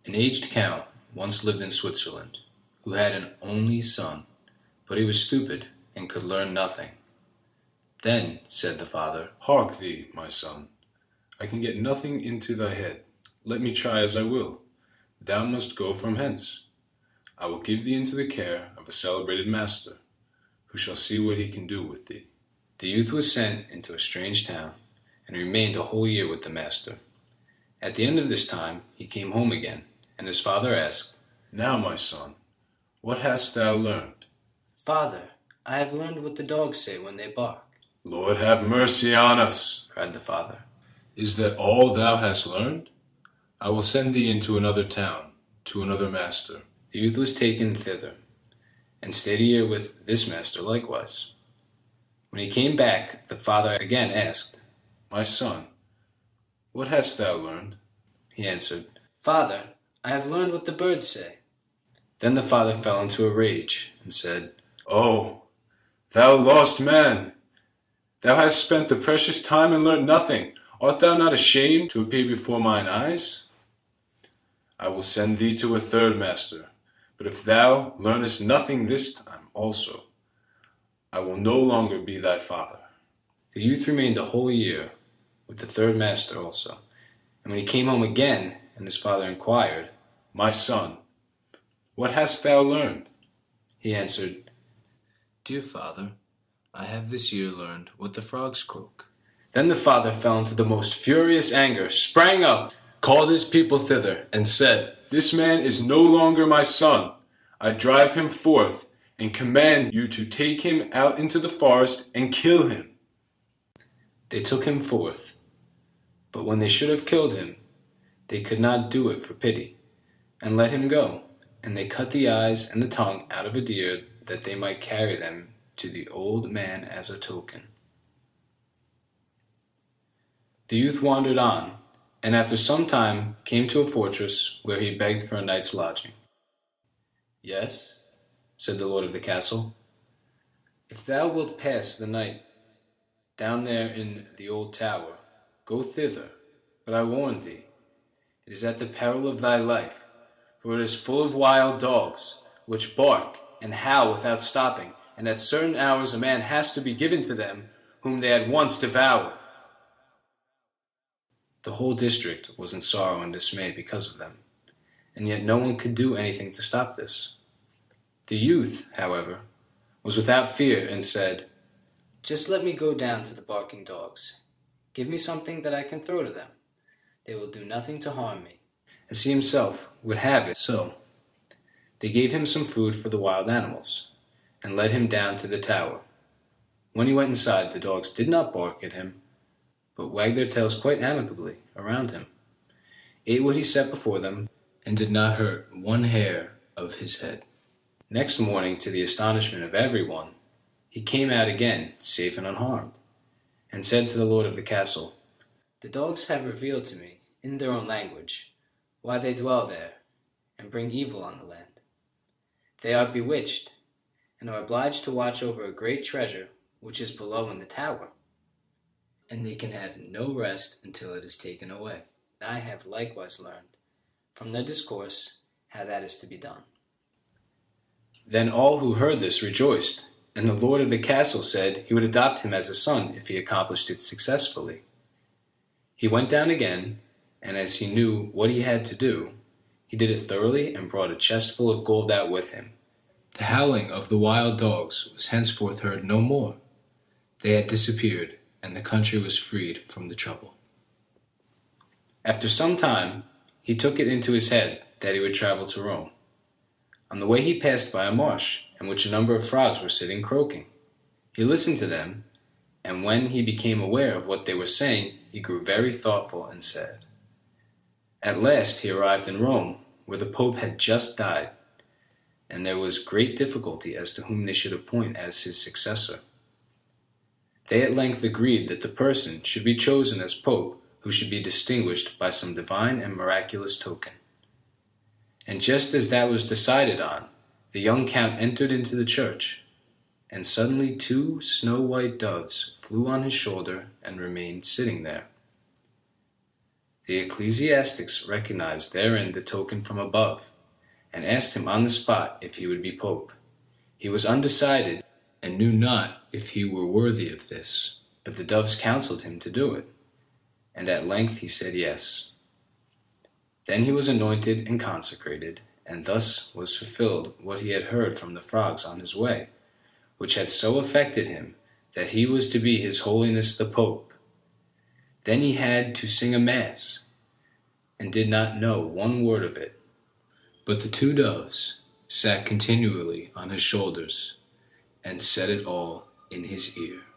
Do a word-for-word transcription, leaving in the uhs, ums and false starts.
An aged count once lived in Switzerland, who had an only son, but he was stupid and could learn nothing. Then said the father, Hark thee, my son, I can get nothing into thy head. Let me try as I will. Thou must go from hence. I will give thee into the care of a celebrated master, who shall see what he can do with thee. The youth was sent into a strange town, and remained a whole year with the master. At the end of this time he came home again, and his father asked, Now, my son, what hast thou learned? Father, I have learned what the dogs say when they bark. Lord have mercy on us, cried the father. Is that all thou hast learned? I will send thee into another town, to another master. The youth was taken thither, and stayed a year with this master likewise. When he came back, the father again asked, My son, what hast thou learned? He answered, Father, I have learned what the birds say. Then the father fell into a rage, and said, Oh, thou lost man! Thou hast spent the precious time and learnt nothing. Art thou not ashamed to appear before mine eyes? I will send thee to a third master, but if thou learnest nothing this time also, I will no longer be thy father. The youth remained a whole year with the third master also, and when he came home again, and his father inquired, My son, what hast thou learned? He answered, Dear father, I have this year learned what the frogs croak. Then the father fell into the most furious anger, sprang up, called his people thither, and said, This man is no longer my son. I drive him forth, and command you to take him out into the forest and kill him. They took him forth, but when they should have killed him, they could not do it for pity, and let him go. And they cut the eyes and the tongue out of a deer, that they might carry them to the old man as a token. The youth wandered on, and after some time came to a fortress, where he begged for a night's lodging. Yes, said the lord of the castle, if thou wilt pass the night down there in the old tower, go thither, but I warn thee, it is at the peril of thy life, for it is full of wild dogs, which bark and howl without stopping, and at certain hours a man has to be given to them whom they at once devour. The whole district was in sorrow and dismay because of them, and yet no one could do anything to stop this. The youth, however, was without fear, and said, Just let me go down to the barking dogs. Give me something that I can throw to them. They will do nothing to harm me. As he himself would have it so. They gave him some food for the wild animals, and led him down to the tower. When he went inside, the dogs did not bark at him, but wagged their tails quite amicably around him, ate what he set before them, and did not hurt one hair of his head. Next morning, to the astonishment of everyone, he came out again, safe and unharmed, and said to the lord of the castle, The dogs have revealed to me, in their own language, why they dwell there, and bring evil on the land. They are bewitched, and are obliged to watch over a great treasure which is below in the tower, and they can have no rest until it is taken away. I have likewise learned, from their discourse, how that is to be done. Then all who heard this rejoiced, and the lord of the castle said he would adopt him as a son if he accomplished it successfully. He went down again, and as he knew what he had to do, he did it thoroughly and brought a chest full of gold out with him. The howling of the wild dogs was henceforth heard no more. They had disappeared, and the country was freed from the trouble. After some time, he took it into his head that he would travel to Rome. On the way he passed by a marsh, in which a number of frogs were sitting croaking. He listened to them, and when he became aware of what they were saying, he grew very thoughtful and sad. At last he arrived in Rome, where the Pope had just died, and there was great difficulty as to whom they should appoint as his successor. They at length agreed that the person should be chosen as Pope who should be distinguished by some divine and miraculous token. And just as that was decided on, the young count entered into the church, and suddenly two snow-white doves flew on his shoulder and remained sitting there. The ecclesiastics recognized therein the token from above, and asked him on the spot if he would be pope. He was undecided, and knew not if he were worthy of this, but the doves counseled him to do it, and at length he said yes. Then he was anointed and consecrated, and thus was fulfilled what he had heard from the frogs on his way, which had so affected him that he was to be His Holiness the Pope. Then he had to sing a mass, and did not know one word of it, but the two doves sat continually on his shoulders, and said it all in his ear.